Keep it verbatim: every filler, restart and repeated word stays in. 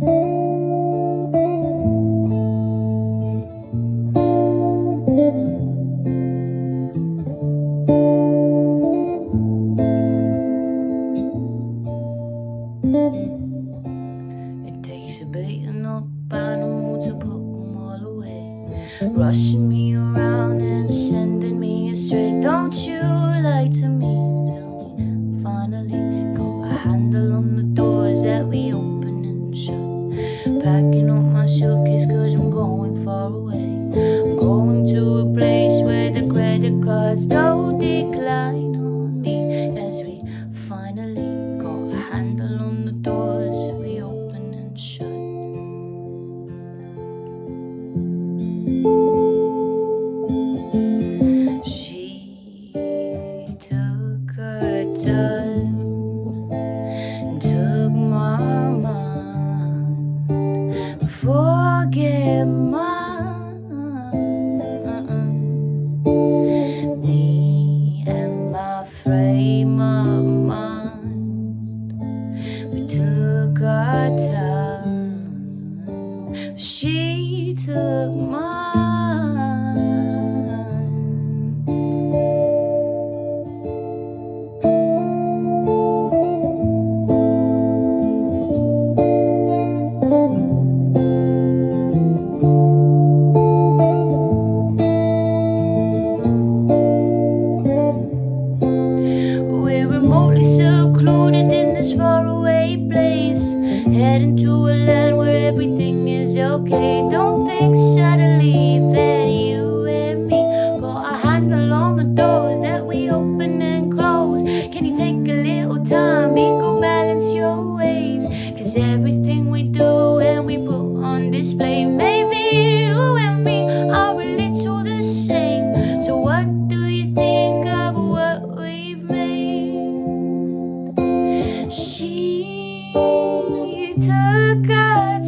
It takes a beating up animal to put them all away, rushing me around and sending me astray. Don't you lie to me, tell me finally got a handle on the doors that we open and shut. Packing up my suitcase cause I'm going far away. I'm going to a place where the credit cards don't decline on me, as we finally got a handle on the doors we open and shut. She took her time and took my mind, forget mine. Me and my frame of mind, we took our time. She took mine. We're remotely secluded in this faraway place, heading to a land where everything is okay. Don't think suddenly that you and me got a handle on the doors that we open and close. Can you take a little time and go balance your ways? Cause everything we do and we put on display, maybe you and me are a little the same. So what do you think of what we've made? She took our